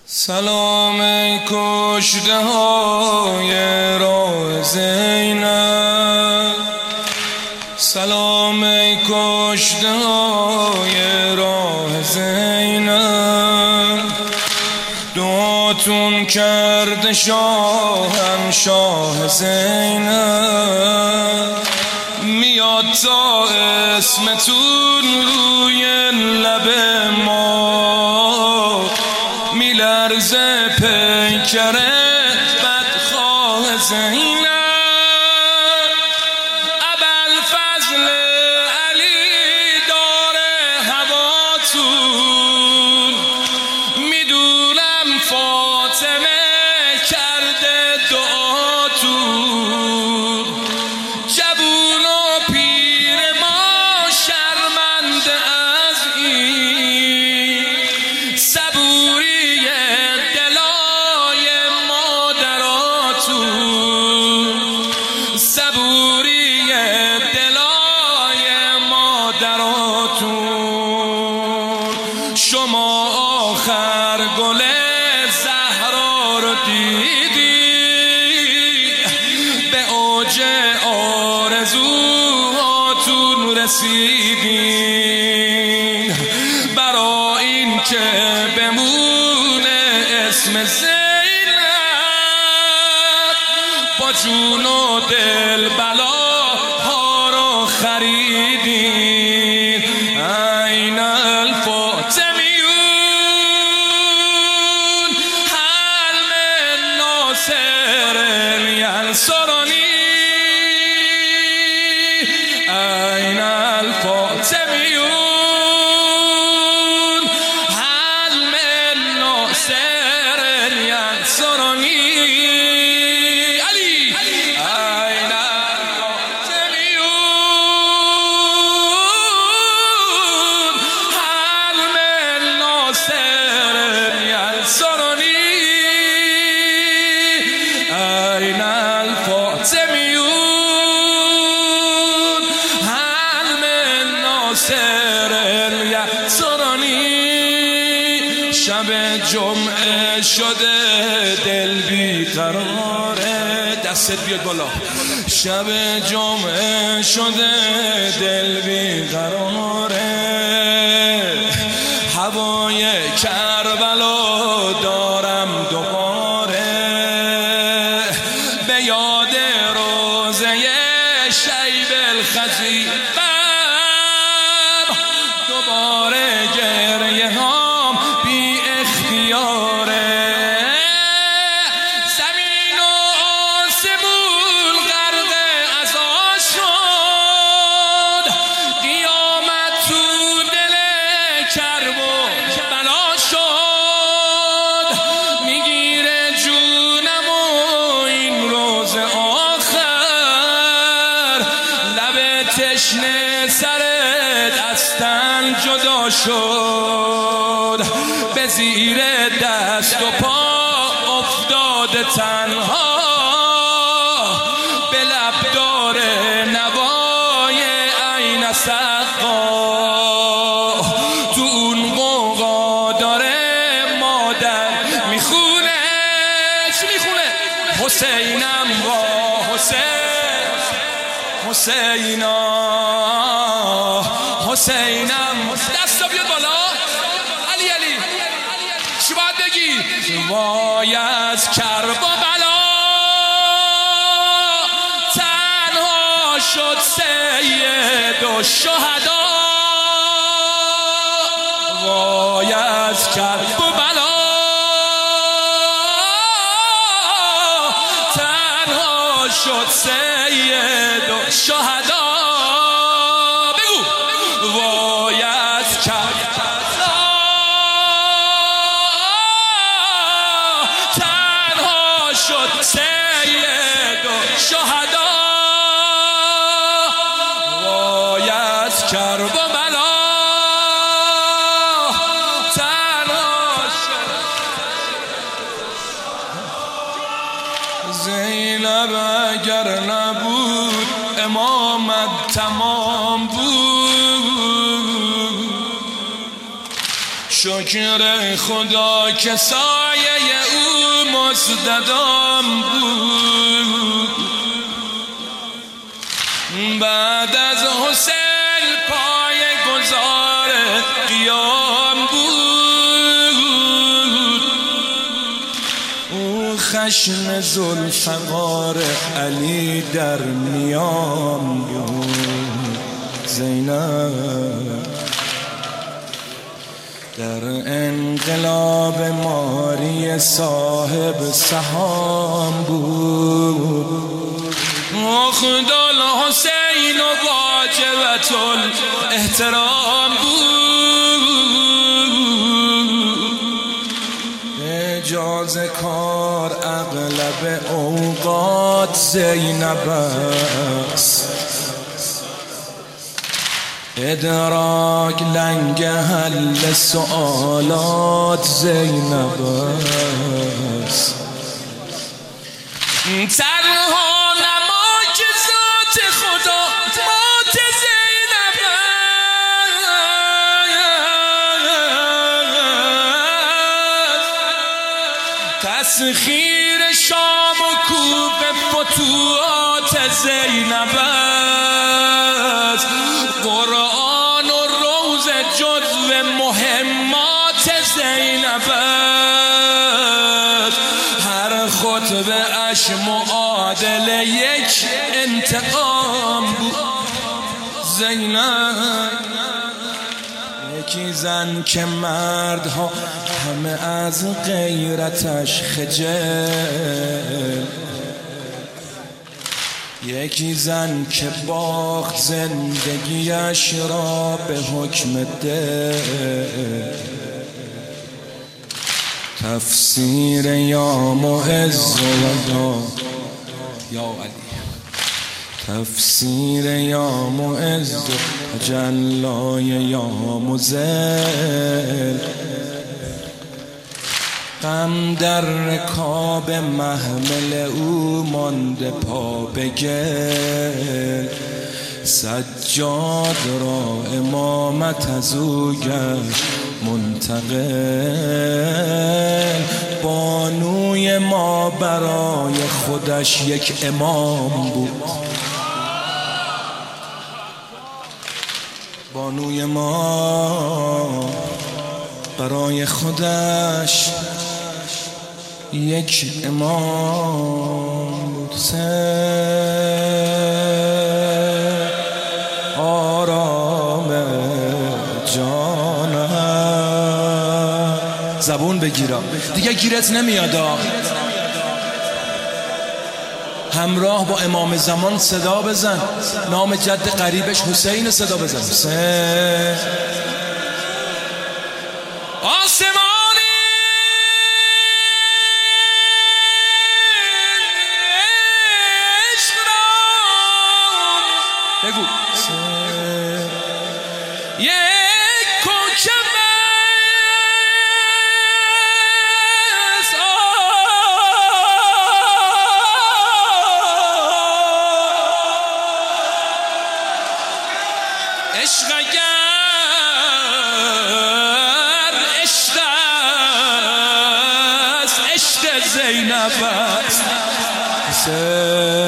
سلام کشته های راه زینب، سلام کشته های راه زینب. دعاتون کرده شاهم شاه زینب. میاد تا اسمتون روی لب ما، میلرزه پیکر بدخواه زینب. ابوالفضل علی داره هواتون، میدونم فاطمه کرده دعاتون. جوون و پیر ما شرمنده از این، صبوری دلای مادراتون، صبوری دلای مادراتون. شما آخر گل زهرا رو دیدی، به اوج آرزوهاتون رسیدین. برا این که بمونه اسم زینب، با جون و دل بلاها رو خریدین. عین الفاطمیون حلم ناصر الینصرانی، عین الفاطمیون حلم ناصر الینصرانی. علی عین الفاطمیون حلم ناصر الینصرانی، عین الفاطمیون حلم ناصر الینصرانی. شب جمعه شده دل بیقراره، دستت بیاد بالا. شب جمعه شده دل بیقراره، هوای کربلا دارم دوباره. به یاد روزه شیب الخزیبم، دوباره گریه هام بی اختیاره. زمین و آسمون غرق عزا شد، قیامت تو دل کرب و بلا شد. میگیره جونم و این روز آخر، لب تشنه سر دستن جدا شد. به زیر دست و پا افتاده تنها، به لب داره نوای عین سقا. تو اون موقع داره مادر میخونه، چی میخونه؟ حسینم با حسین، حسینا حسینم. دستا بیاد بالا. علی علی چی باید بگی؟ وای از کرب و بلا، تنها شد سید و شهدا. وای از کرب و بلا، تنها شد سید و شهدا. بگو وای از کربلا، تنها شد سید و شهدا. وای از کرب و بلا، تنها شد. زینب اگر نبود امامت تمام بود. شکر خدا که سایه او مزددام بود. بعد از حسین پای گذار قیام بود. او خشم ذوالفقار علی در میان بود. زینب در انقلاب ماری صاحب سهام بود. خدا الحسین و واجبت الاحترام بود. اجاز کار اغلب اوقات زینب است، ادراک لنگ حل سوالات زینب است. تنها نماک ذات خدا مات زینب است. تسخیر شام و کوفه فتوحات زینب است. قرآن و روز جزو مهمات زینب است. هر خطبه اش معادل یک انتقام بود. زینب یکی زن که مردها همه از غیرتش خجل، یکی زن که باخت زندگیش را به حکم دل. تفسیر یا معز یا علی، تفسیر یا معز تجلای یا مذل. غم در رکاب محمل او مانده پا به گل. سجاد را امامت از او گشت منتقل. بانوی ما برای خودش یک امام بود. بانوی ما برای خودش یک امام بود. آرام جانم زبون بگیرم دیگه گیرت نمیادا. همراه با امام زمان صدا بزن، نام جد قریبش حسین صدا بزن. حسین آسمانی عشق را بگو. یک کوکب عشق اگر عشق است، عشق زینب است.